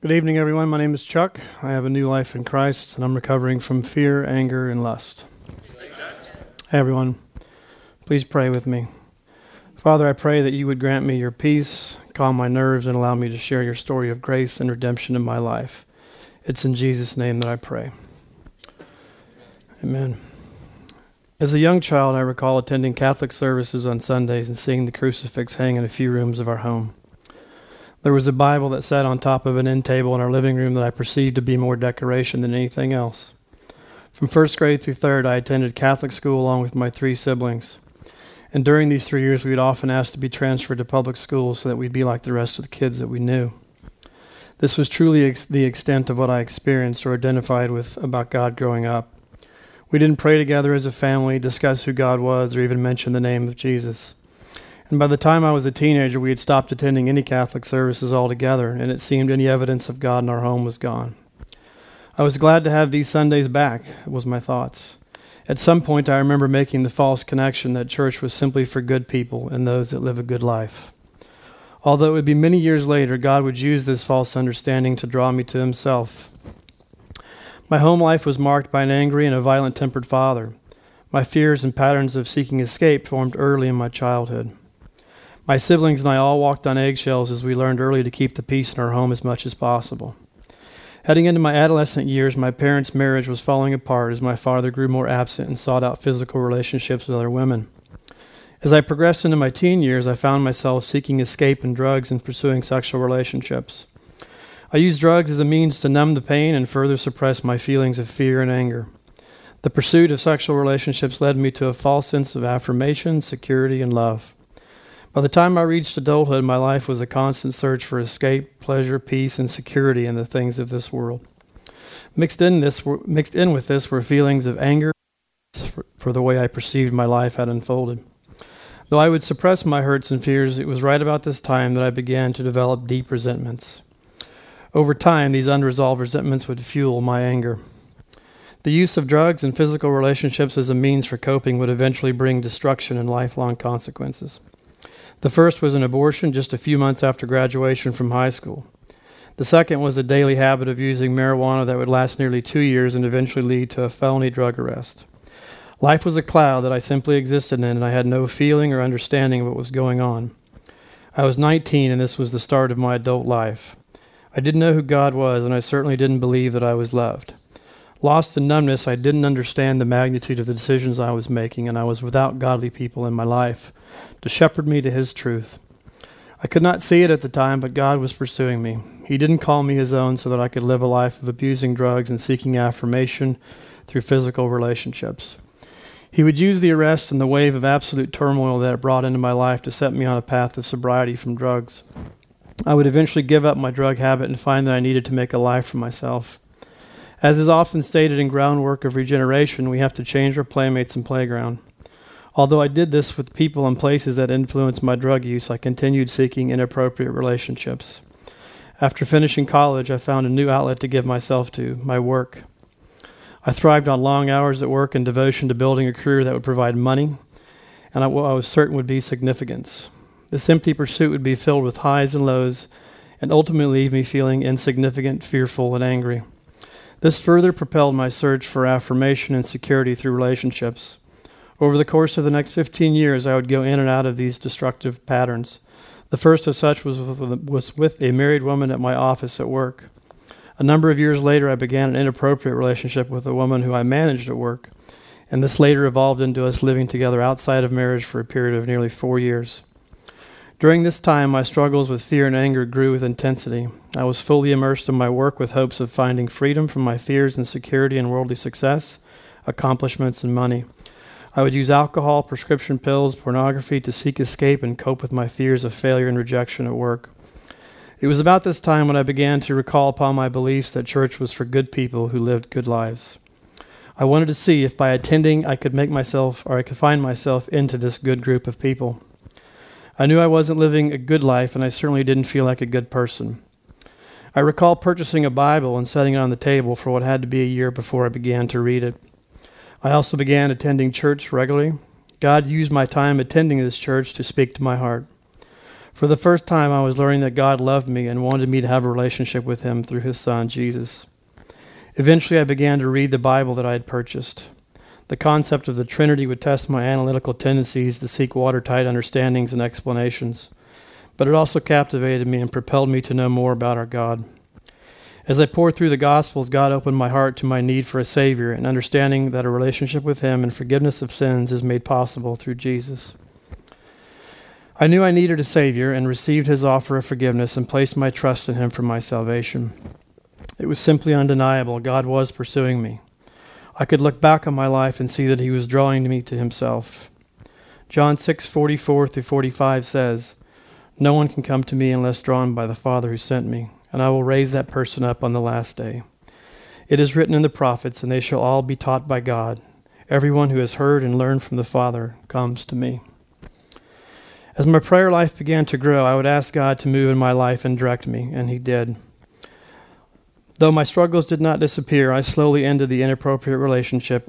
Good evening, everyone. My name is Chuck. I have a new life in Christ, and I'm recovering from fear, anger, and lust. Hey, everyone. Please pray with me. Father, I pray that you would grant me your peace, calm my nerves, and allow me to share your story of grace and redemption in my life. It's in Jesus' name that I pray. Amen. As a young child, I recall attending Catholic services on Sundays and seeing the crucifix hang in a few rooms of our home. There was a Bible that sat on top of an end table in our living room that I perceived to be more decoration than anything else. From first grade through third, I attended Catholic school along with my 3 siblings. And during these 3 years, we would often ask to be transferred to public schools so that we'd be like the rest of the kids that we knew. This was truly the extent of what I experienced or identified with about God growing up. We didn't pray together as a family, discuss who God was, or even mention the name of Jesus. And by the time I was a teenager, we had stopped attending any Catholic services altogether, and it seemed any evidence of God in our home was gone. I was glad to have these Sundays back, was my thoughts. At some point, I remember making the false connection that church was simply for good people and those that live a good life. Although it would be many years later, God would use this false understanding to draw me to himself. My home life was marked by an angry and a violent-tempered father. My fears and patterns of seeking escape formed early in my childhood. My siblings and I all walked on eggshells as we learned early to keep the peace in our home as much as possible. Heading into my adolescent years, my parents' marriage was falling apart as my father grew more absent and sought out physical relationships with other women. As I progressed into my teen years, I found myself seeking escape in drugs and pursuing sexual relationships. I used drugs as a means to numb the pain and further suppress my feelings of fear and anger. The pursuit of sexual relationships led me to a false sense of affirmation, security, and love. By the time I reached adulthood, my life was a constant search for escape, pleasure, peace, and security in the things of this world. Mixed in with this were feelings of anger for the way I perceived my life had unfolded. Though I would suppress my hurts and fears, it was right about this time that I began to develop deep resentments. Over time, these unresolved resentments would fuel my anger. The use of drugs and physical relationships as a means for coping would eventually bring destruction and lifelong consequences. The first was an abortion just a few months after graduation from high school. The second was a daily habit of using marijuana that would last nearly 2 years and eventually lead to a felony drug arrest. Life was a cloud that I simply existed in, and I had no feeling or understanding of what was going on. I was 19, and this was the start of my adult life. I didn't know who God was, and I certainly didn't believe that I was loved. Lost in numbness, I didn't understand the magnitude of the decisions I was making, and I was without godly people in my life to shepherd me to his truth. I could not see it at the time, but God was pursuing me. He didn't call me his own so that I could live a life of abusing drugs and seeking affirmation through physical relationships. He would use the arrest and the wave of absolute turmoil that it brought into my life to set me on a path of sobriety from drugs. I would eventually give up my drug habit and find that I needed to make a life for myself. As is often stated in groundwork of regeneration, we have to change our playmates and playground. Although I did this with people and places that influenced my drug use, I continued seeking inappropriate relationships. After finishing college, I found a new outlet to give myself to, my work. I thrived on long hours at work and devotion to building a career that would provide money, and what I was certain would be significance. This empty pursuit would be filled with highs and lows, and ultimately leave me feeling insignificant, fearful, and angry. This further propelled my search for affirmation and security through relationships. Over the course of the next 15 years, I would go in and out of these destructive patterns. The first of such was with a married woman at my office at work. A number of years later, I began an inappropriate relationship with a woman who I managed at work, and this later evolved into us living together outside of marriage for a period of nearly 4 years. During this time, my struggles with fear and anger grew with intensity. I was fully immersed in my work with hopes of finding freedom from my fears and security and worldly success, accomplishments, and money. I would use alcohol, prescription pills, pornography to seek escape and cope with my fears of failure and rejection at work. It was about this time when I began to recall upon my beliefs that church was for good people who lived good lives. I wanted to see if by attending I could find myself into this good group of people. I knew I wasn't living a good life, and I certainly didn't feel like a good person. I recall purchasing a Bible and setting it on the table for what had to be a year before I began to read it. I also began attending church regularly. God used my time attending this church to speak to my heart. For the first time, I was learning that God loved me and wanted me to have a relationship with him through his son, Jesus. Eventually, I began to read the Bible that I had purchased. The concept of the Trinity would test my analytical tendencies to seek watertight understandings and explanations, but it also captivated me and propelled me to know more about our God. As I poured through the Gospels, God opened my heart to my need for a Savior and understanding that a relationship with him and forgiveness of sins is made possible through Jesus. I knew I needed a Savior and received his offer of forgiveness and placed my trust in him for my salvation. It was simply undeniable. God was pursuing me. I could look back on my life and see that he was drawing me to himself. John 6:44-45 says, "No one can come to me unless drawn by the Father who sent me, and I will raise that person up on the last day. It is written in the prophets, and they shall all be taught by God. Everyone who has heard and learned from the Father comes to me." As my prayer life began to grow, I would ask God to move in my life and direct me, and he did. Though my struggles did not disappear, I slowly ended the inappropriate relationship.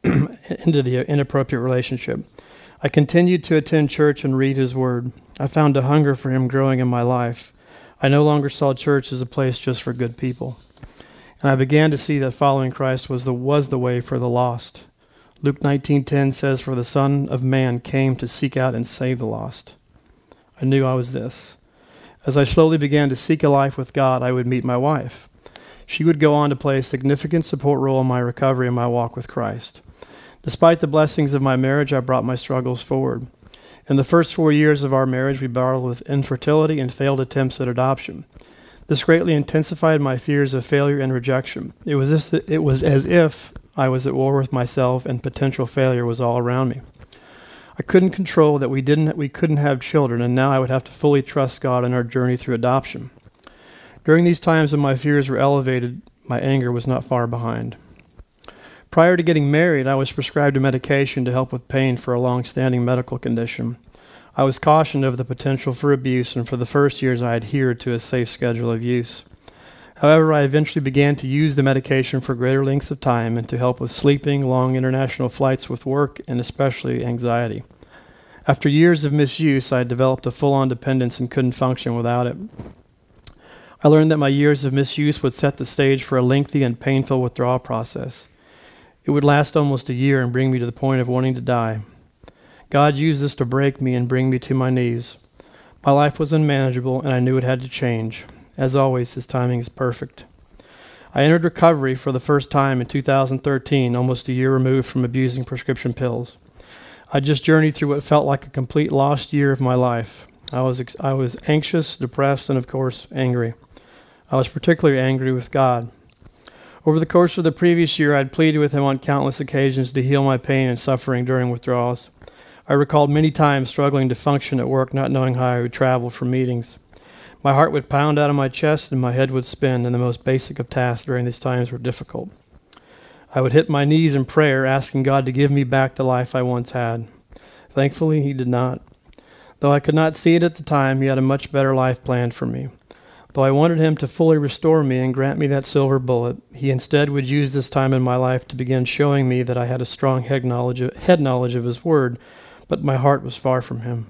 I continued to attend church and read his word. I found a hunger for him growing in my life. I no longer saw church as a place just for good people. And I began to see that following Christ was the way for the lost. Luke 19:10 says, "For the Son of Man came to seek out and save the lost." I knew I was this. As I slowly began to seek a life with God, I would meet my wife. She would go on to play a significant support role in my recovery and my walk with Christ. Despite the blessings of my marriage, I brought my struggles forward. In the first 4 years of our marriage, we battled with infertility and failed attempts at adoption. This greatly intensified my fears of failure and rejection. It was as if I was at war with myself and potential failure was all around me. I couldn't control that we couldn't have children, and now I would have to fully trust God in our journey through adoption. During these times when my fears were elevated, my anger was not far behind. Prior to getting married, I was prescribed a medication to help with pain for a long-standing medical condition. I was cautioned of the potential for abuse, and for the first years I adhered to a safe schedule of use. However, I eventually began to use the medication for greater lengths of time and to help with sleeping, long international flights with work, and especially anxiety. After years of misuse, I had developed a full-on dependence and couldn't function without it. I learned that my years of misuse would set the stage for a lengthy and painful withdrawal process. It would last almost a year and bring me to the point of wanting to die. God used this to break me and bring me to my knees. My life was unmanageable, and I knew it had to change. As always, his timing is perfect. I entered recovery for the first time in 2013, almost a year removed from abusing prescription pills. I just journeyed through what felt like a complete lost year of my life. I was anxious, depressed, and of course, angry. I was particularly angry with God. Over the course of the previous year, I had pleaded with him on countless occasions to heal my pain and suffering during withdrawals. I recalled many times struggling to function at work, not knowing how I would travel for meetings. My heart would pound out of my chest and my head would spin, and the most basic of tasks during these times were difficult. I would hit my knees in prayer, asking God to give me back the life I once had. Thankfully, he did not. Though I could not see it at the time, he had a much better life planned for me. Though I wanted him to fully restore me and grant me that silver bullet, he instead would use this time in my life to begin showing me that I had a strong head knowledge of his word, but my heart was far from him.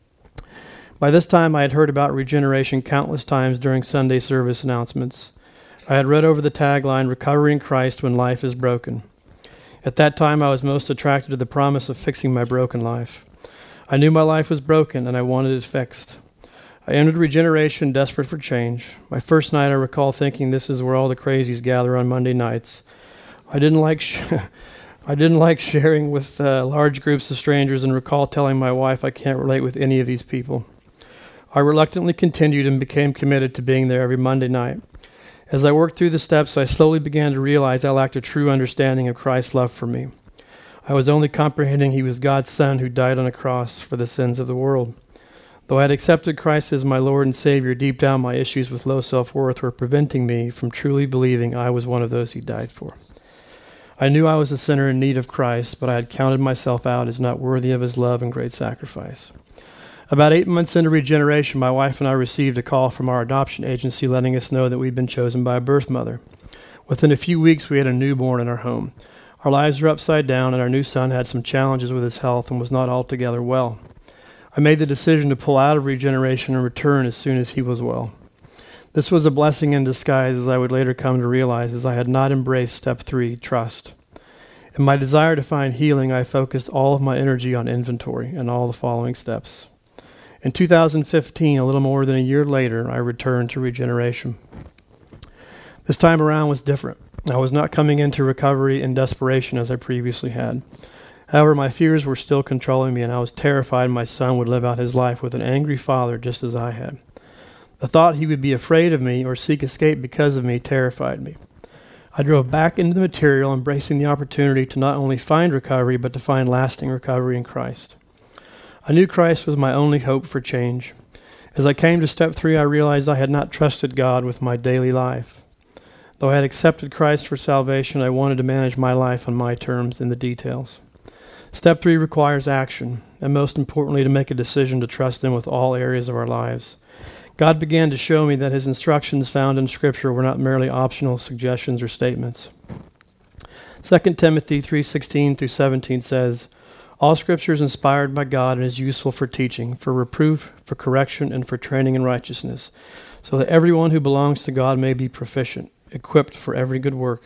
By this time, I had heard about regeneration countless times during Sunday service announcements. I had read over the tagline, "Recovery in Christ when life is broken." At that time, I was most attracted to the promise of fixing my broken life. I knew my life was broken, and I wanted it fixed. I entered regeneration, desperate for change. My first night, I recall thinking, this is where all the crazies gather on Monday nights. I didn't like sharing with large groups of strangers, and recall telling my wife I can't relate with any of these people. I reluctantly continued and became committed to being there every Monday night. As I worked through the steps, I slowly began to realize I lacked a true understanding of Christ's love for me. I was only comprehending he was God's Son who died on a cross for the sins of the world. Though I had accepted Christ as my Lord and Savior, deep down my issues with low self-worth were preventing me from truly believing I was one of those he died for. I knew I was a sinner in need of Christ, but I had counted myself out as not worthy of his love and great sacrifice. About 8 months into regeneration, my wife and I received a call from our adoption agency letting us know that we'd been chosen by a birth mother. Within a few weeks, we had a newborn in our home. Our lives were upside down, and our new son had some challenges with his health and was not altogether well. I made the decision to pull out of regeneration and return as soon as he was well. This was a blessing in disguise, as I would later come to realize, as I had not embraced step 3, trust. In my desire to find healing, I focused all of my energy on inventory and all the following steps. In 2015, a little more than a year later, I returned to regeneration. This time around was different. I was not coming into recovery in desperation as I previously had. However, my fears were still controlling me, and I was terrified my son would live out his life with an angry father just as I had. The thought he would be afraid of me or seek escape because of me terrified me. I drove back into the material, embracing the opportunity to not only find recovery, but to find lasting recovery in Christ. I knew Christ was my only hope for change. As I came to step 3, I realized I had not trusted God with my daily life. Though I had accepted Christ for salvation, I wanted to manage my life on my terms in the details. Step 3 requires action, and most importantly, to make a decision to trust Him with all areas of our lives. God began to show me that His instructions found in Scripture were not merely optional suggestions or statements. 2 Timothy 3:16 through 17 says, "All Scripture is inspired by God and is useful for teaching, for reproof, for correction, and for training in righteousness, so that everyone who belongs to God may be proficient, equipped for every good work."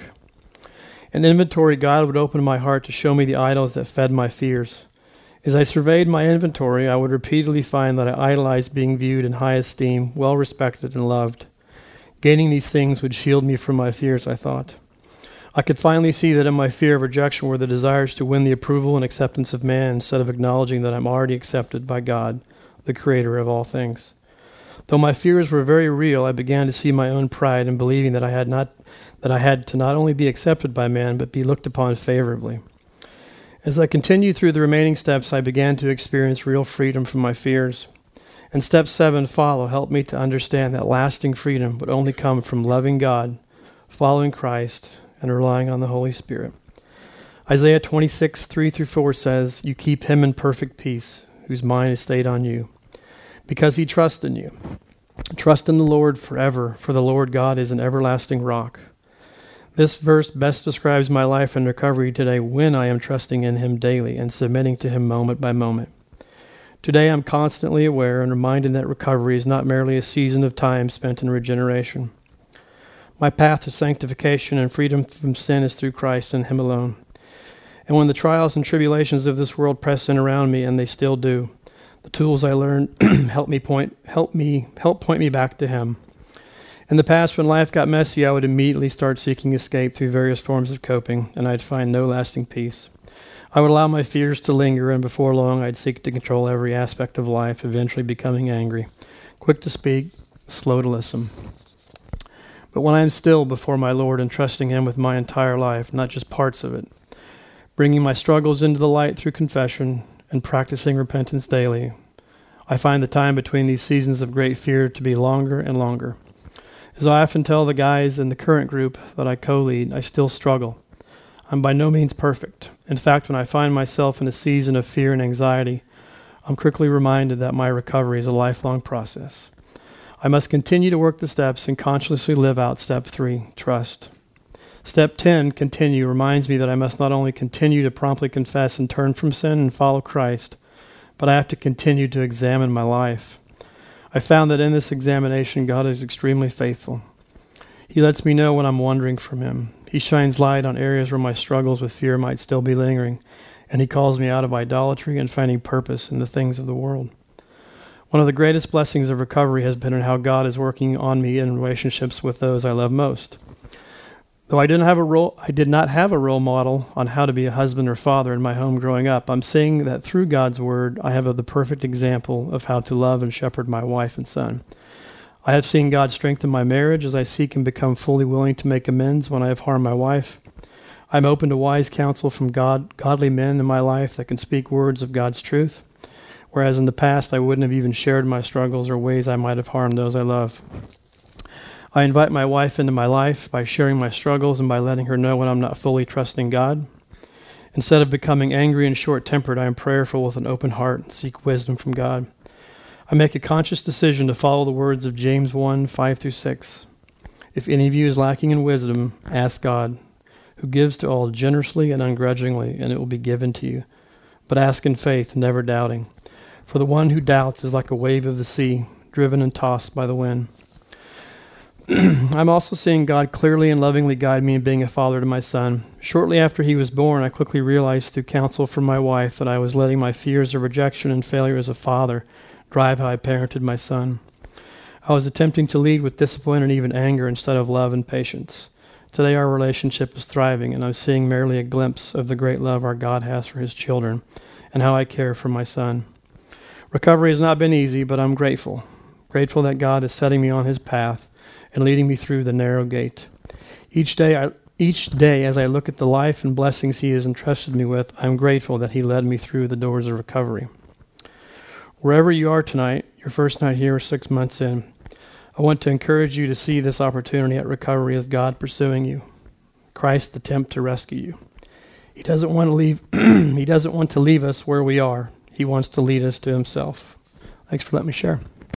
In inventory, God would open my heart to show me the idols that fed my fears. As I surveyed my inventory, I would repeatedly find that I idolized being viewed in high esteem, well respected, and loved. Gaining these things would shield me from my fears, I thought. I could finally see that in my fear of rejection were the desires to win the approval and acceptance of man instead of acknowledging that I'm already accepted by God, the Creator of all things. Though my fears were very real, I began to see my own pride in believing that I had to not only be accepted by man, but be looked upon favorably. As I continued through the remaining steps, I began to experience real freedom from my fears. And step 7, follow, helped me to understand that lasting freedom would only come from loving God, following Christ, and relying on the Holy Spirit. Isaiah 26:3-4 says, "You keep him in perfect peace, whose mind is stayed on you, because he trusts in you. Trust in the Lord forever, for the Lord God is an everlasting rock." This verse best describes my life in recovery today when I am trusting in Him daily and submitting to Him moment by moment. Today I'm constantly aware and reminded that recovery is not merely a season of time spent in regeneration. My path to sanctification and freedom from sin is through Christ and Him alone. And when the trials and tribulations of this world press in around me, and they still do, the tools I learned help point me back to Him. In the past, when life got messy, I would immediately start seeking escape through various forms of coping, and I'd find no lasting peace. I would allow my fears to linger, and before long, I'd seek to control every aspect of life, eventually becoming angry, quick to speak, slow to listen. But when I am still before my Lord and trusting Him with my entire life, not just parts of it, bringing my struggles into the light through confession and practicing repentance daily, I find the time between these seasons of great fear to be longer and longer. As I often tell the guys in the current group that I co-lead, I still struggle. I'm by no means perfect. In fact, when I find myself in a season of fear and anxiety, I'm quickly reminded that my recovery is a lifelong process. I must continue to work the steps and consciously live out step 3, trust. Step 10, continue, reminds me that I must not only continue to promptly confess and turn from sin and follow Christ, but I have to continue to examine my life. I found that in this examination, God is extremely faithful. He lets me know when I'm wandering from Him. He shines light on areas where my struggles with fear might still be lingering, and He calls me out of idolatry and finding purpose in the things of the world. One of the greatest blessings of recovery has been in how God is working on me in relationships with those I love most. Though I did not have a role model on how to be a husband or father in my home growing up, I'm seeing that through God's Word, I have the perfect example of how to love and shepherd my wife and son. I have seen God strengthen my marriage as I seek and become fully willing to make amends when I have harmed my wife. I'm open to wise counsel from godly men in my life that can speak words of God's truth, whereas in the past I wouldn't have even shared my struggles or ways I might have harmed those I love. I invite my wife into my life by sharing my struggles and by letting her know when I'm not fully trusting God. Instead of becoming angry and short-tempered, I am prayerful with an open heart and seek wisdom from God. I make a conscious decision to follow the words of James 1:5-6. If any of you is lacking in wisdom, ask God, who gives to all generously and ungrudgingly, and it will be given to you. But ask in faith, never doubting. For the one who doubts is like a wave of the sea, driven and tossed by the wind. I'm also seeing God clearly and lovingly guide me in being a father to my son. Shortly after he was born, I quickly realized through counsel from my wife that I was letting my fears of rejection and failure as a father drive how I parented my son. I was attempting to lead with discipline and even anger instead of love and patience. Today our relationship is thriving, and I'm seeing merely a glimpse of the great love our God has for his children and how I care for my son. Recovery has not been easy, but I'm grateful. Grateful that God is setting me on his path and leading me through the narrow gate. Each day as I look at the life and blessings he has entrusted me with, I'm grateful that he led me through the doors of recovery. Wherever you are tonight, your first night here or 6 months in, I want to encourage you to see this opportunity at recovery as God pursuing you. Christ attempt to rescue you. He doesn't want to leave he doesn't want to leave us where we are. He wants to lead us to himself. Thanks for letting me share.